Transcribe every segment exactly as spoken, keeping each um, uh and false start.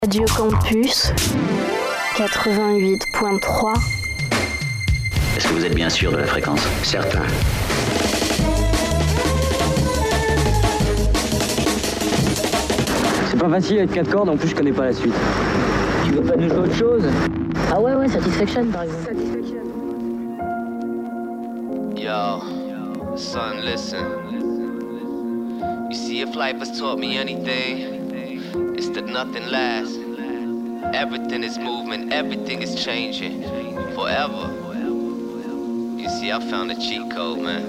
Radio Campus quatre-vingt-huit point trois. Est-ce que vous êtes bien sûr de la fréquence? Certain. C'est pas facile avec quatre cordes, en plus je connais pas la suite. Tu veux pas nous jouer autre chose? Ah ouais, ouais, Satisfaction par exemple. Satisfaction. Yo, son, listen. You see, if life has taught me anything, it's that nothing lasts. Everything is moving, everything is changing forever. You see, I found a cheat code, man.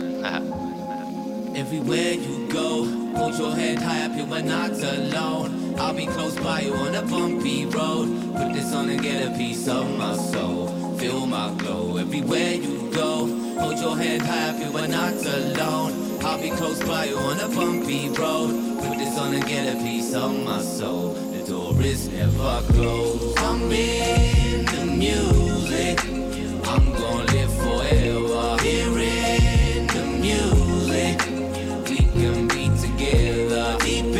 Everywhere you go, hold your head high up, you are not alone. I'll be close by you on a bumpy road. Put this on and get a piece of my soul. Feel my glow. Everywhere you go, hold your head high up, you are not alone. I'll be close by you on a bumpy road. Put this on and get a piece of my soul. The door is never closed. I'm in the music. I'm gonna live forever. Here in the music. We can be together. Deep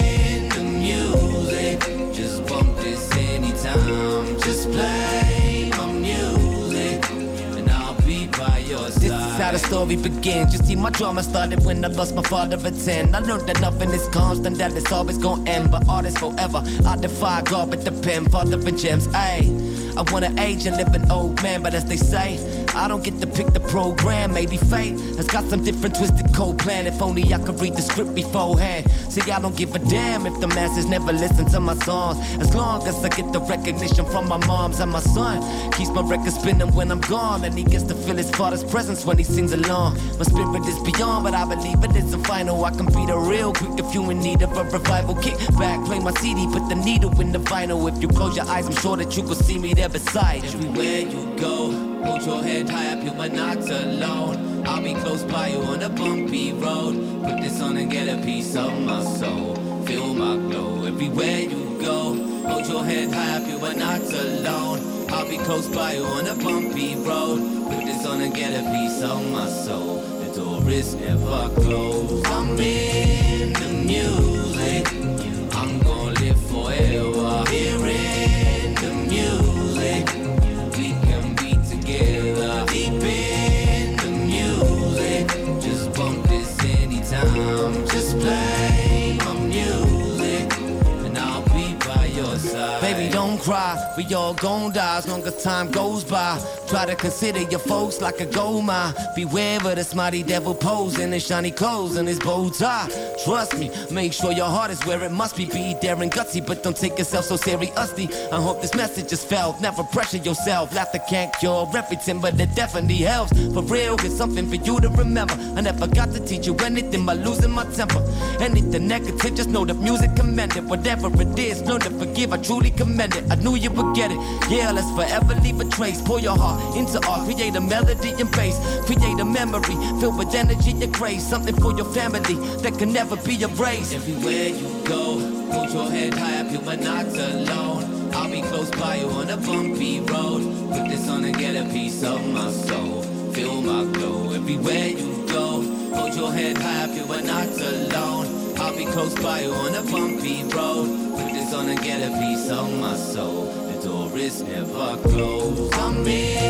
in the music. Just bump this anytime. Just play my music. And I'll be by your side. This is how the story begins. You see, my drama started when I lost my father at ten. I learned that nothing is constant, that it's always gonna end. But art is forever. I defy God with the pen, father of gems. Ayy, I wanna age and live an old man, but as they say, I don't get to pick the program. Maybe fate has got some different twisted code plan. If only I could read the script beforehand. See, I don't give a damn if the masses never listen to my songs, as long as I get the recognition from my moms and my son. Keeps my record spinning when I'm gone, and he gets to feel his father's presence when he sings along. My spirit is beyond, but I believe it isn't final. I can be the real quick if you in need of a revival. Kick back, play my C D, put the needle in the vinyl. If you close your eyes, I'm sure that you could see me there beside you. Everywhere you go, hold your head high up, you are not alone. I'll be close by you on a bumpy road. Put this on and get a piece of my soul. Feel my glow. Everywhere you go, hold your head high up, you are not alone. I'll be close by you on a bumpy road. Put this on and get a piece of my soul. The door is never closed. I'm in the music. I'm gonna live forever. Here in the music. We can be together. Deep in the music. Just bump this anytime. Just play my music. And I'll be by your side. Baby, don't cry. We all gon' die as long as time goes by. Try to consider your folks like a gold mine. Beware of the smarty devil posing in shiny clothes and his bow tie. Trust me, make sure your heart is where it must be. Be daring, gutsy, but don't take yourself so seriously. I hope this message is felt. Never pressure yourself. Laughter can't cure everything, but it definitely helps. For real, it's something for you to remember. I never got to teach you anything by losing my temper. Anything negative, just know that music commended. Whatever it is, learn to forgive. I truly commend it. I knew you would get it. Yeah, let's forever leave a trace. Pour your heart into art, create a melody and bass, create a memory filled with energy and grace, something for your family that can never be erased. Everywhere you go, hold your head high up, you are not alone. I'll be close by you on a bumpy road. Put this on and get a piece of my soul. Feel my glow. Everywhere you go, hold your head high up, you are not alone. I'll be close by you on a bumpy road. Put this on and get a piece of my soul. The door is never closed. I'm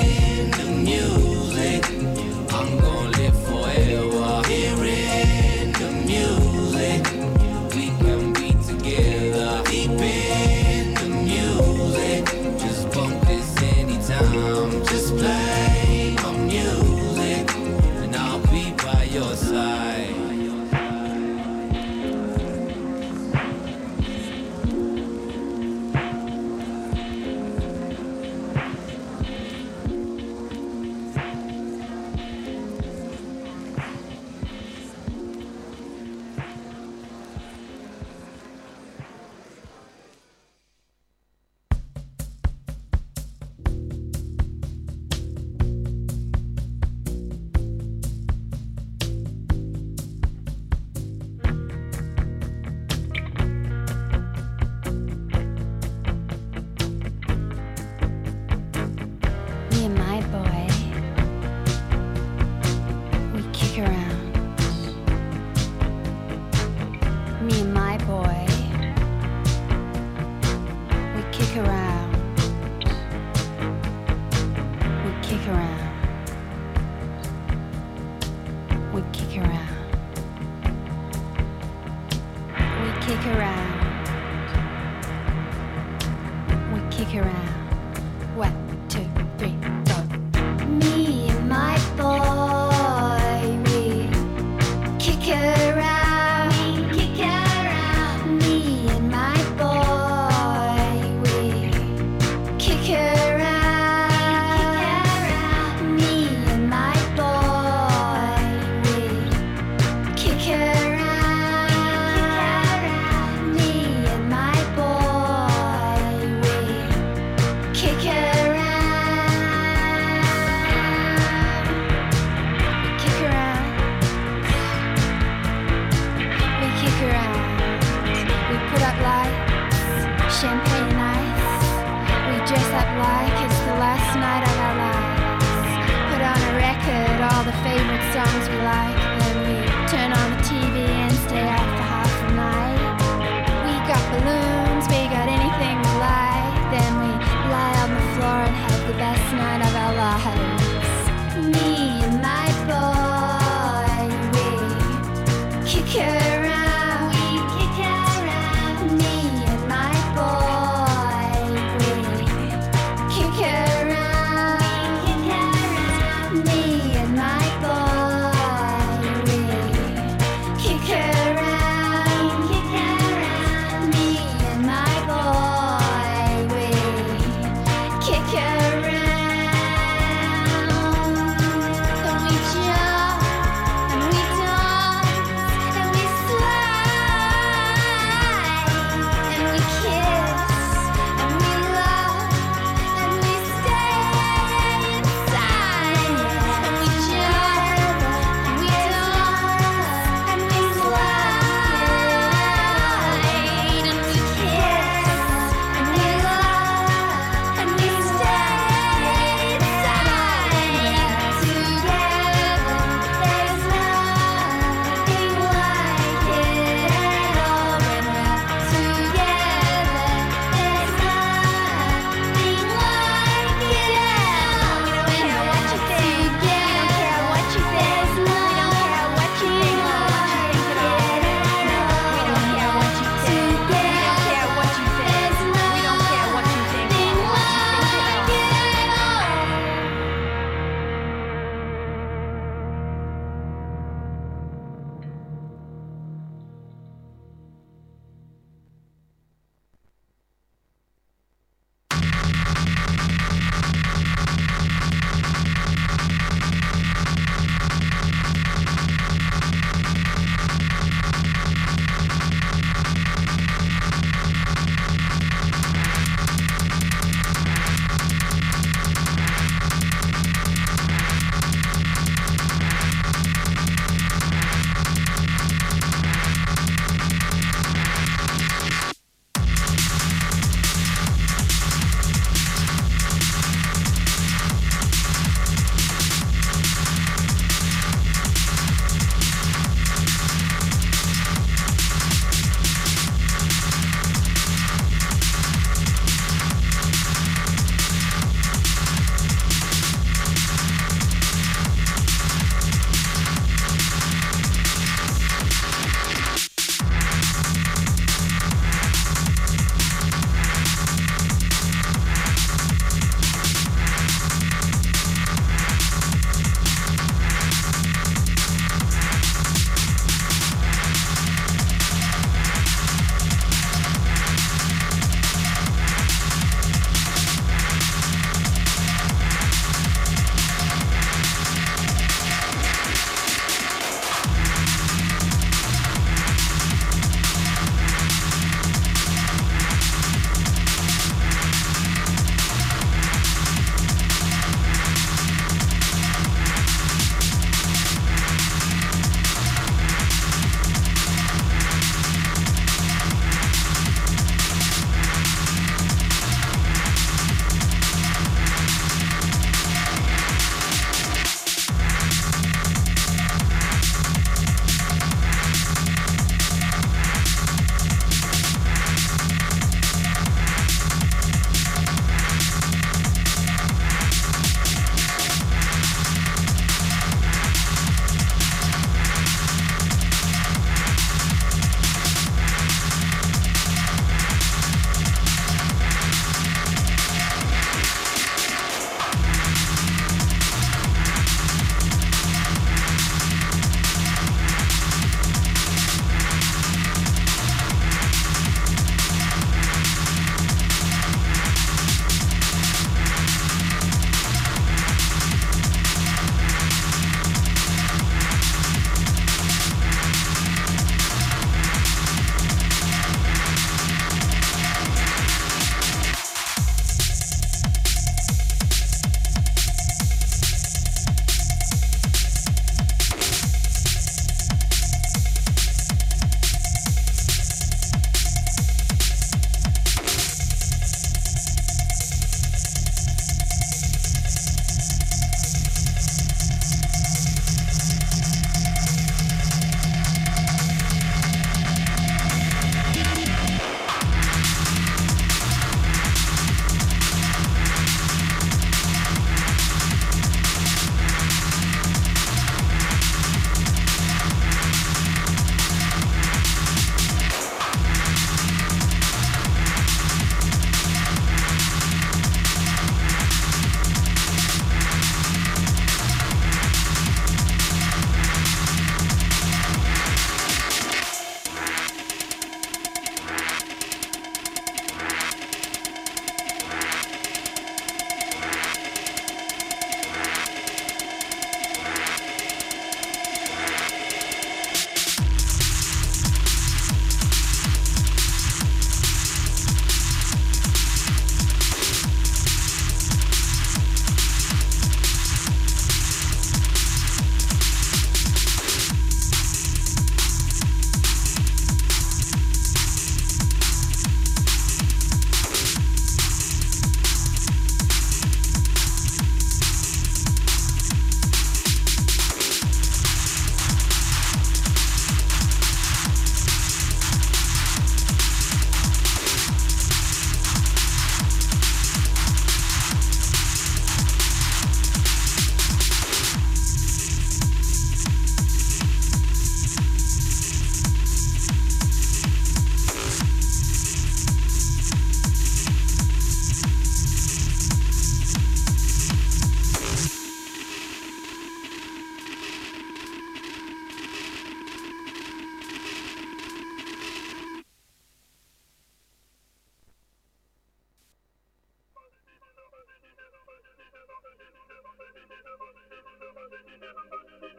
in the music. I'm gonna live forever. Here in the music. We can be together. Deep in the music. Just bump this anytime. Just play my music. And I'll be by your side. kick around. We kick around. We kick around. We kick around. We kick around. One, two, three, go. Me and my boy, we kick around. We kick around. Me and my boy, we kick around. Me and my boy, we kick around. Me and my boy, we kick around. We kick around. We kick around. We put up lights, champagne nights. We dress up like it's the last night of our lives. Put on a record, all the favorite songs we like. Then we turn on the T V and stay out for half the night. We got balloons, we got anything we like. Then we lie on the floor and have the best night of our lives. Me and my boy, we kick around. We kick around. Me and my boy, we kick around. We kick around. Me and my boy, we kick around. Kick around. Me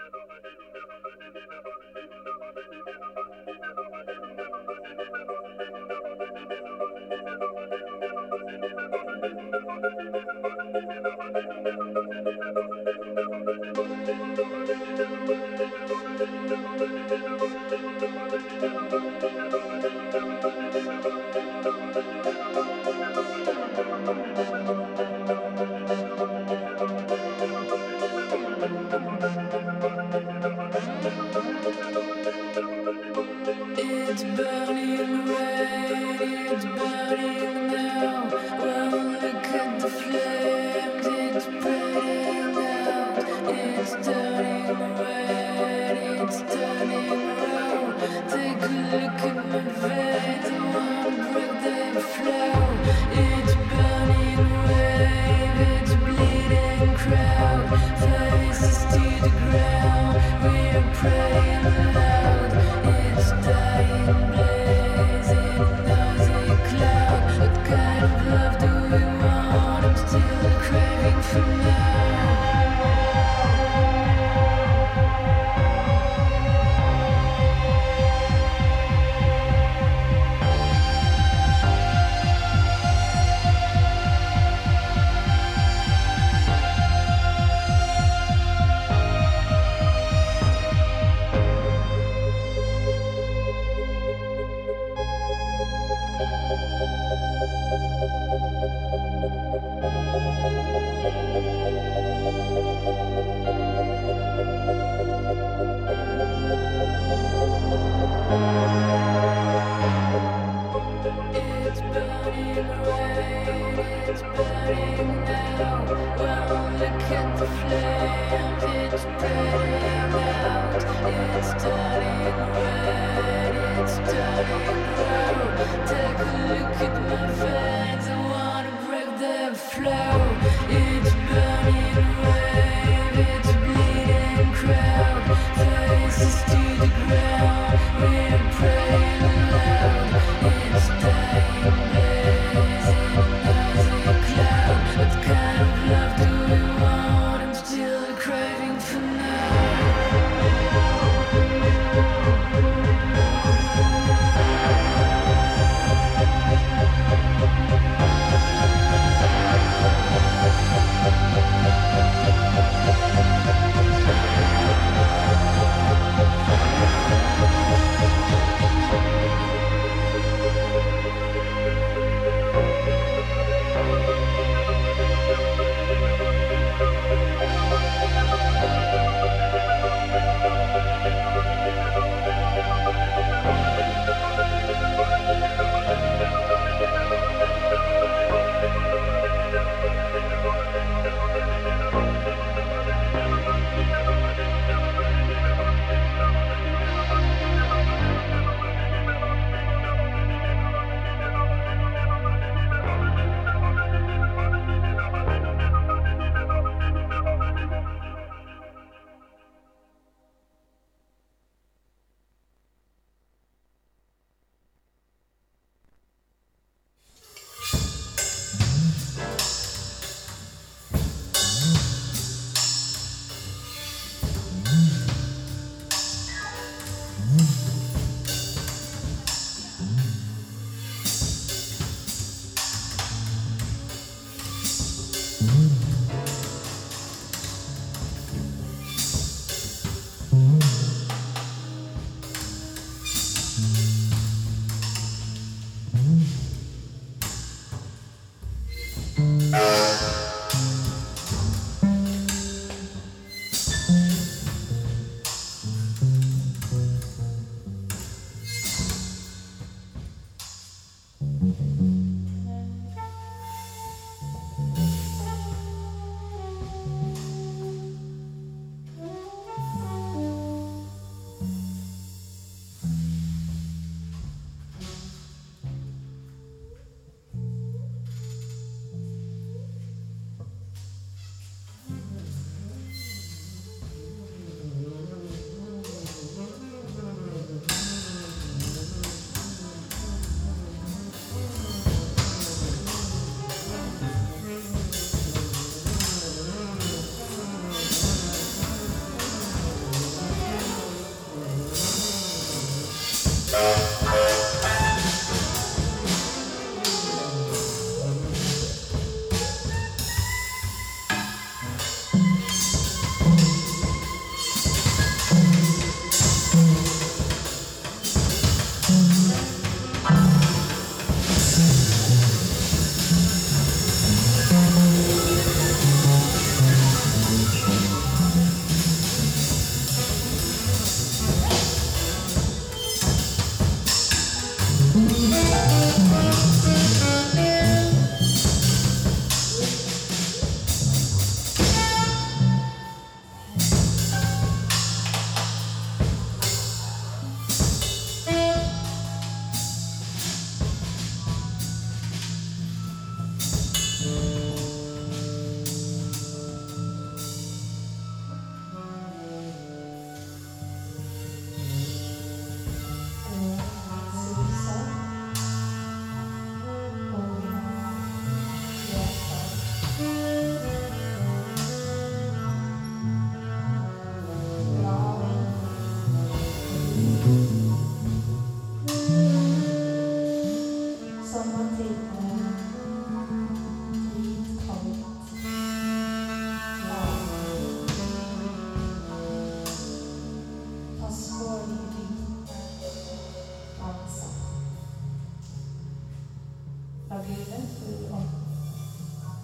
It's burning red, it's burning now. Well, look at the flames, it's spreading out. It's turning red, it's turning round. Take a look at my veins, I wanna break the flow. It's burning wave, it's bleeding crowd. Faces to the ground, we are praying loud. It's dying, blazing, noisy cloud. What kind of love do we want? I'm still craving for now. It's burning red, it's burning now. Well, look at the flames, it's spreading out. It's turning red, it's turning brown. Take a look at my veins, I wanna break the flow. It's burning wave, it's bleeding crowd. Faces to the ground, we're praying loud. It's dying, blazing, noisy cloud. What kind of love do we want? I'm still craving for now.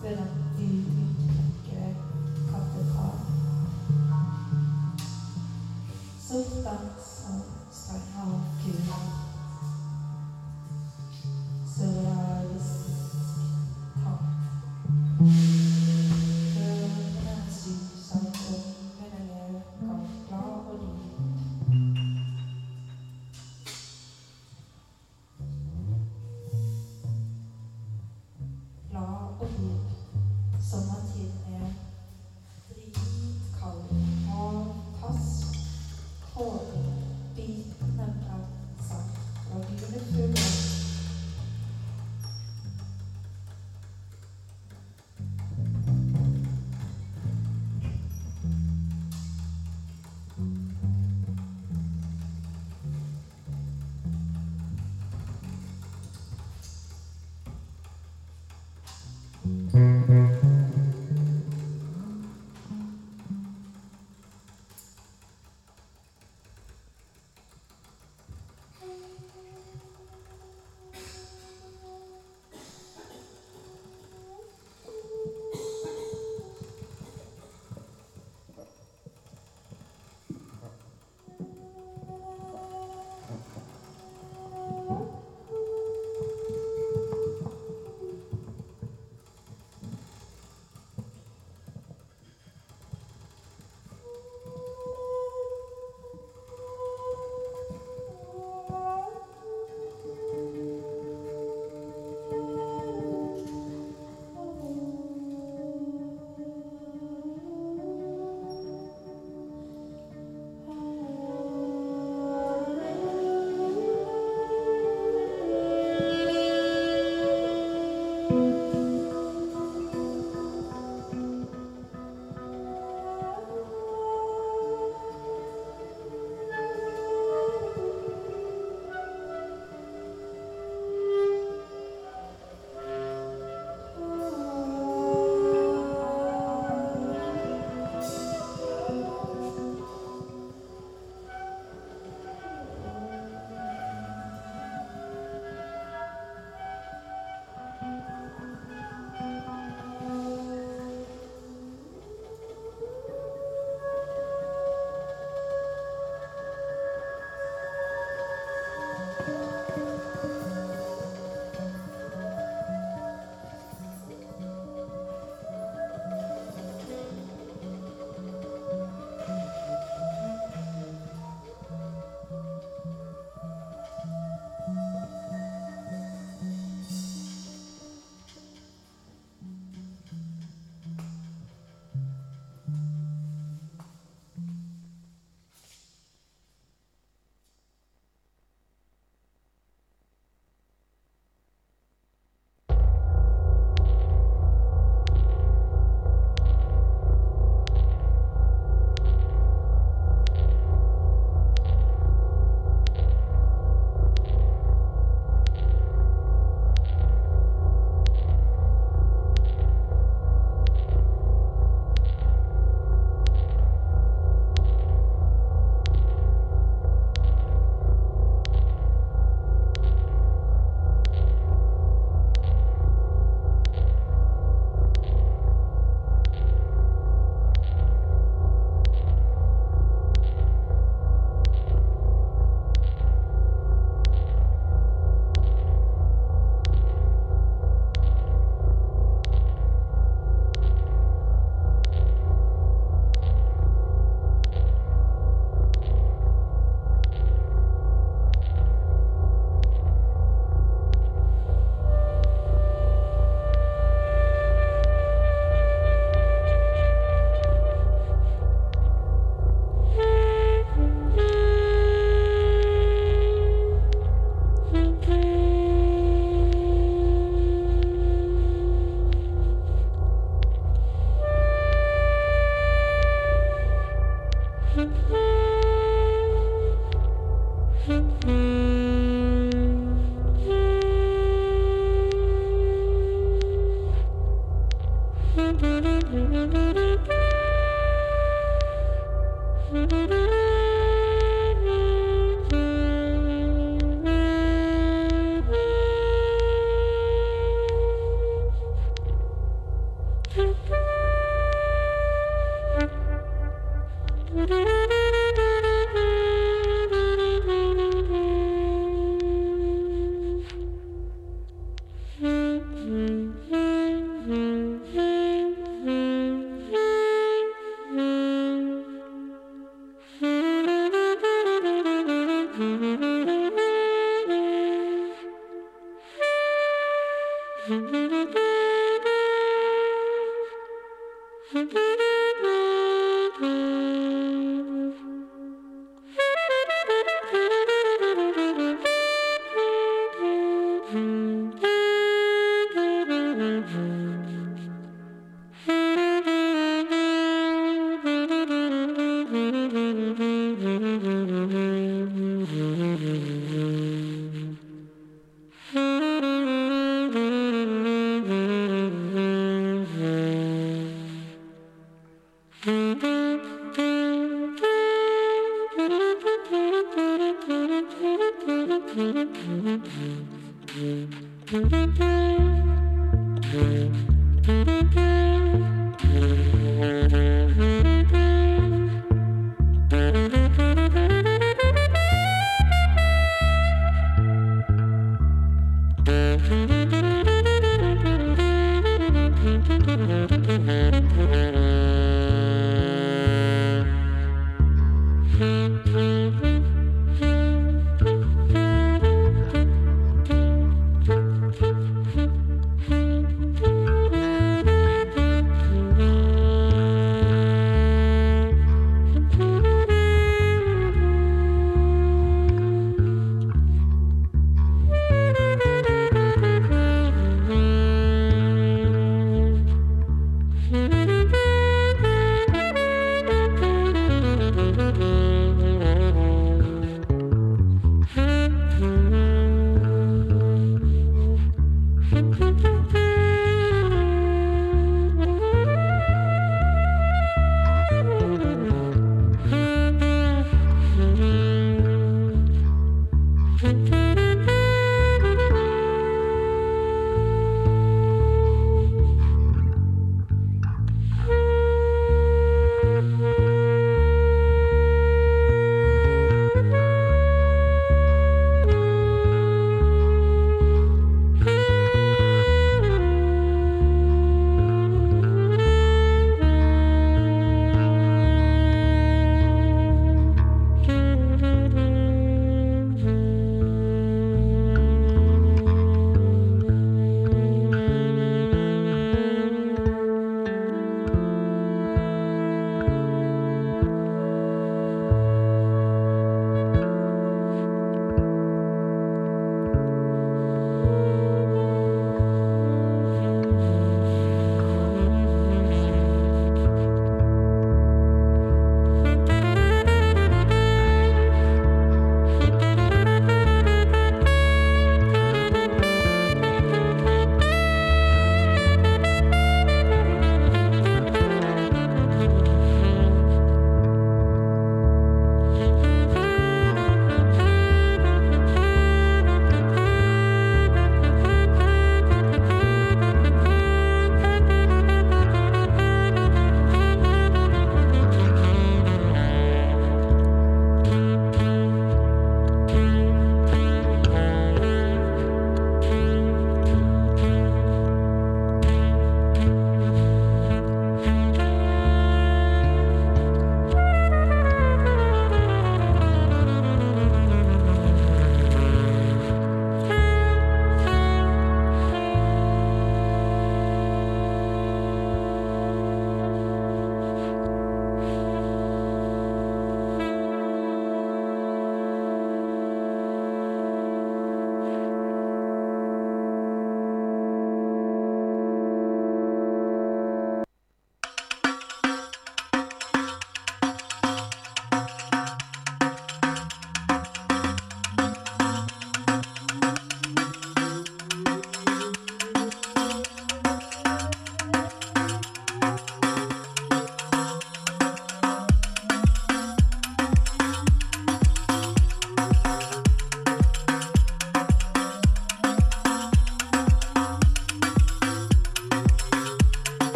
ved den ydmyke katedral. Sort dans og strenger kule. Surrealistisk tank. Dørene suser omvendelige gangler og lyd. Glad og dyp. Sommertiden er dritkald. Hav, tass, tårer, bitende brenser, lagune fulle.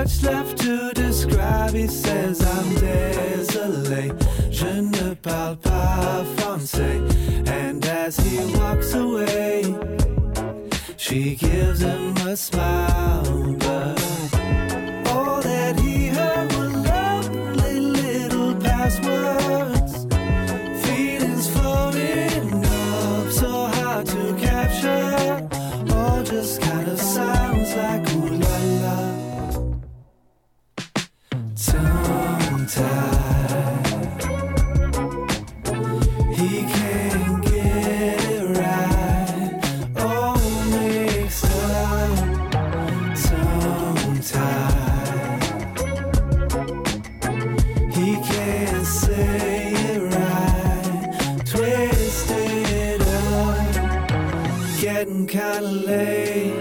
much left to describe. He says I'm désolé, je ne parle pas français. And as he walks away, she gives him a smile, but all that he heard were lovely little passwords, feelings floating up, so hard to capture, all just kind of sounds like ooh la la. Tongue-tied, he can't get it right, all mixed up. Tongue-tied, he can't say it right, twisted up, getting kinda late.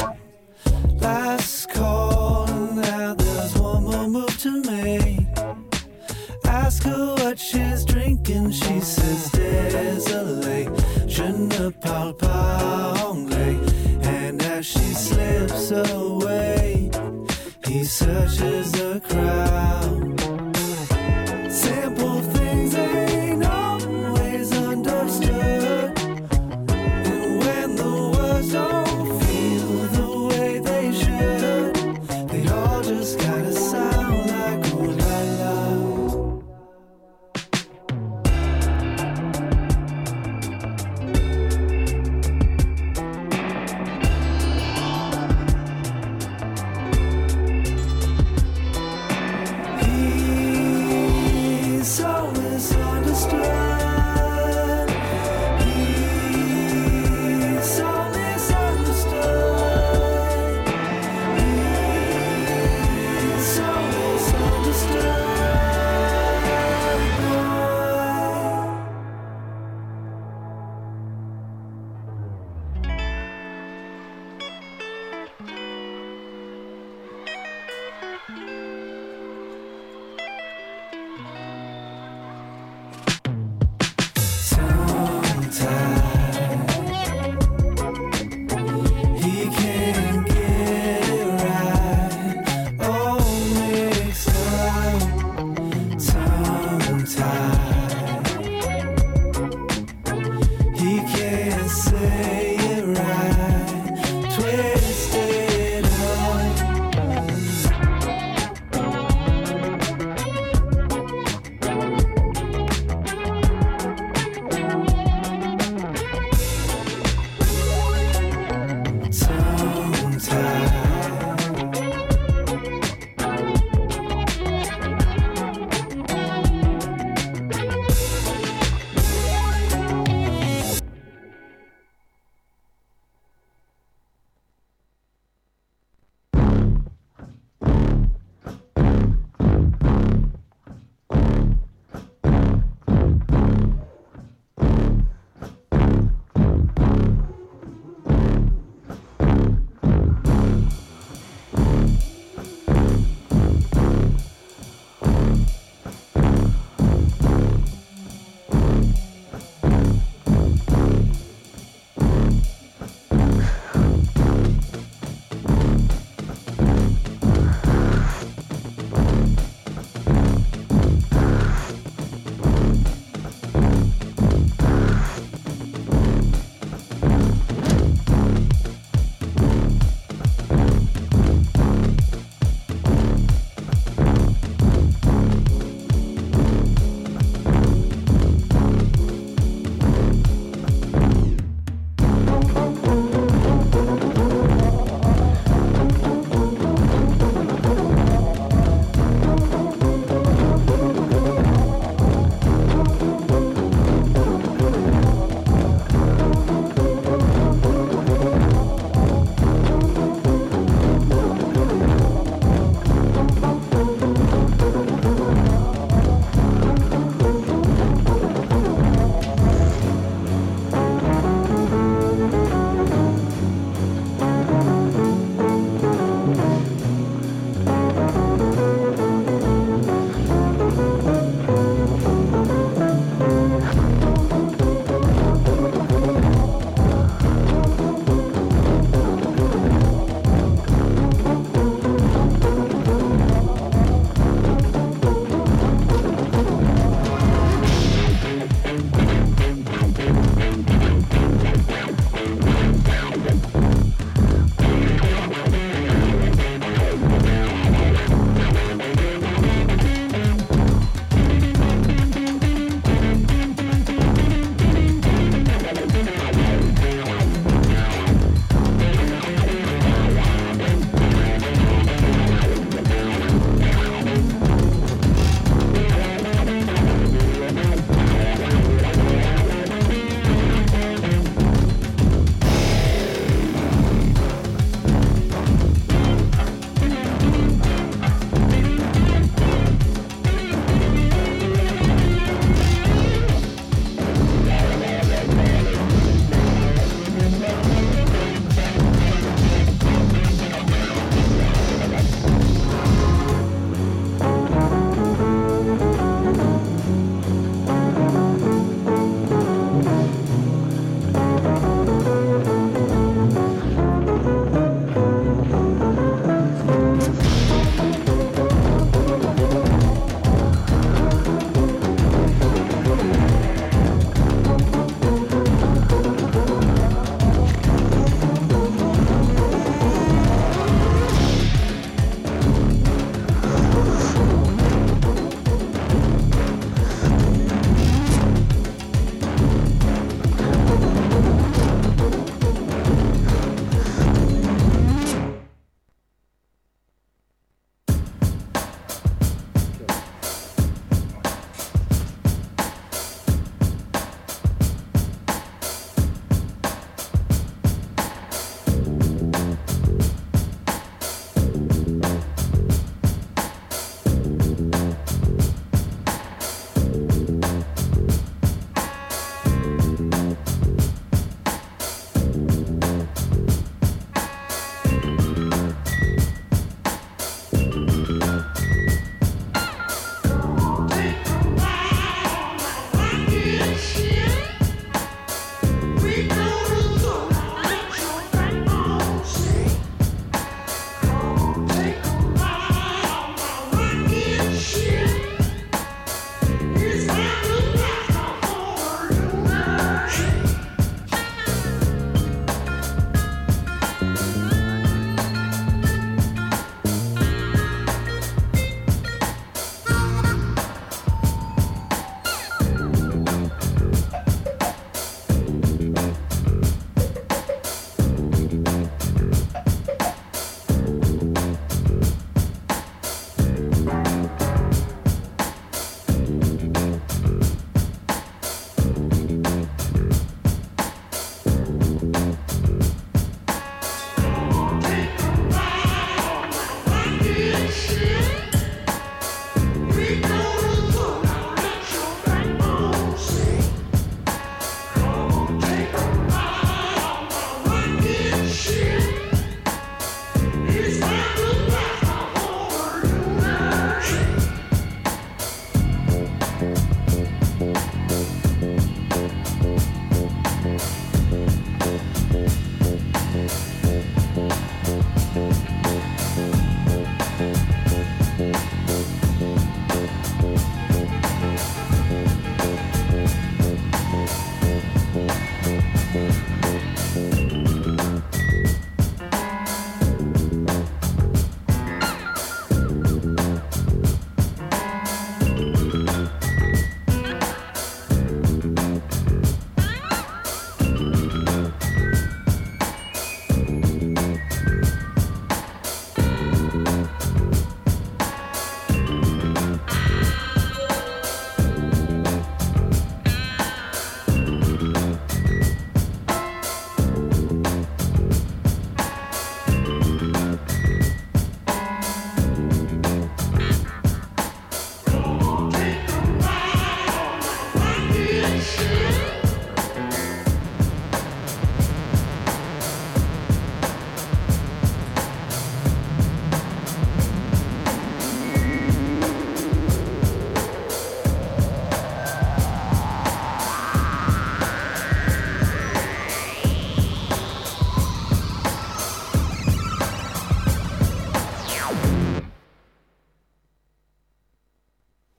Last call, and now there's one more move to make. Ask her what she's drinking, she says désolé, je ne parle pas anglais. And as she slips away, he searches the crowd. Simple things ain't always understood, and when the words don't feel the way they should, they all just gotta sound like ooh la la.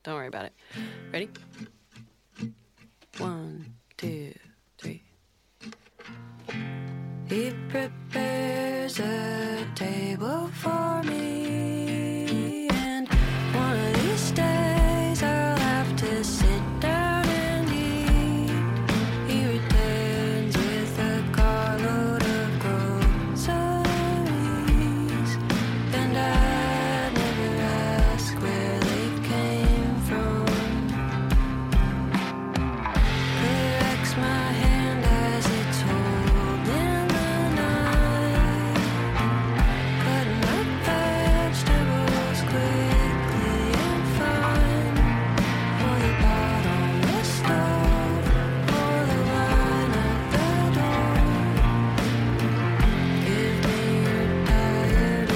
Don't worry about it. Ready? One, two, three. He prepares a table for me, and one of these days I'll have to sit down and eat. He returns with a carload of groceries, and I never ask where they came from. Corrects my hand as it's holding the knife, cutting up vegetables quickly and fine. Pour the pot on the stove, pour the wine at the door. Give me your tired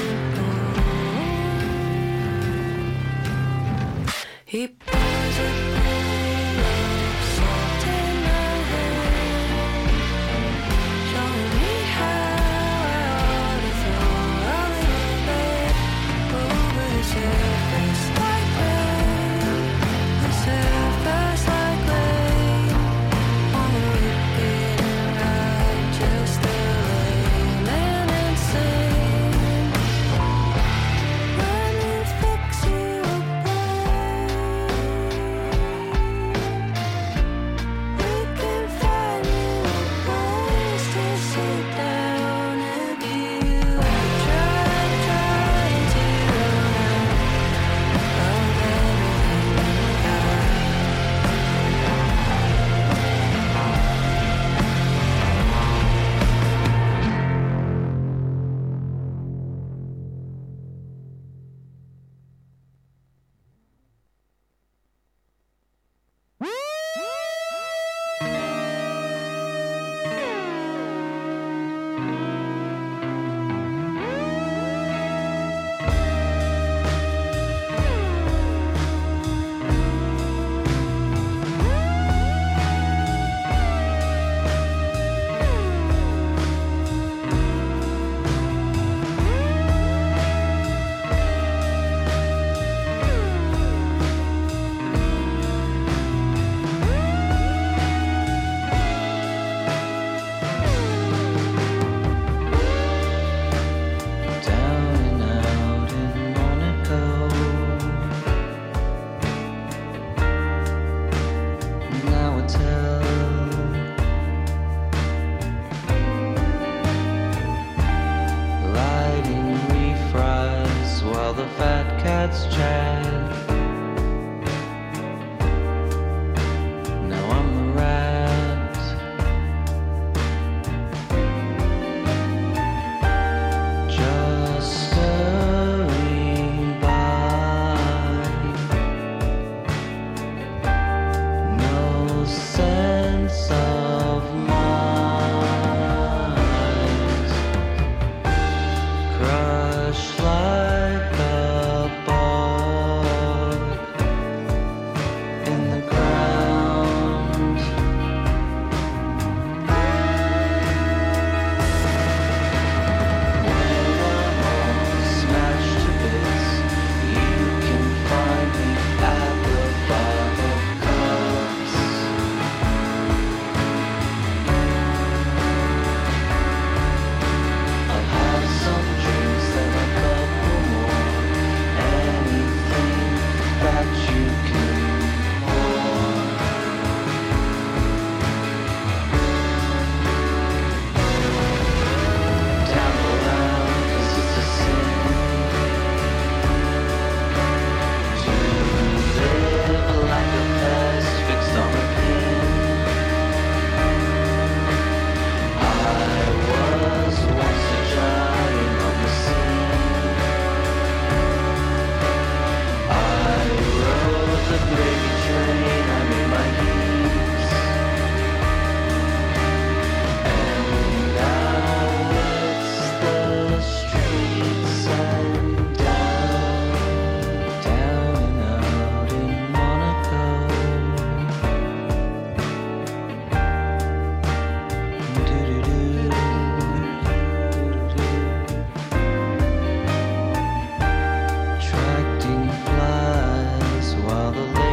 and He pours a bowl of salt in my hand, showing me how I ought to throw a little bit over the surface like rain, the surface like rain, on the wicked and righteous, the lame and insane. Let me fix you a plate. We can find you a place to sit down if you try, trying to run out of everything you got. Down and out in Monaco. Now I tell. Lighting refries while the fat cats chat. Now I'm a rat. Just scurrying by. No sense of mind. Crushed like a bug in the ground. Smashed to bits, you can find me at the bar of cups. I'll have some drinks, then a couple more. Anything that you can pour. Down around, 'cause it's a sin to live like a pest fixed on a pin. I was once a giant on the scene. I rode the gravy train, I made my heaps. And now it's the streets and down, down and out in Monaco. Attracting flies while the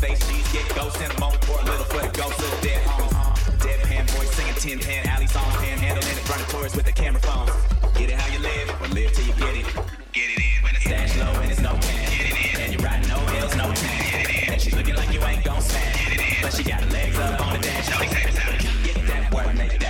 say cheese, get ghosts in a moment for a little for the ghosts of the dead homes. Deadpan boys singing tin pan alley songs, panhandling in front of tourists with the camera phones. Get it how you live, or live till you get it. Get it in when it's stash low and it's no can. Get it in, and you're riding no hills, no tan. Get it in, and she's looking like you ain't gon' smash. Get it in, but she got her legs up on the dash. Get that work, make that.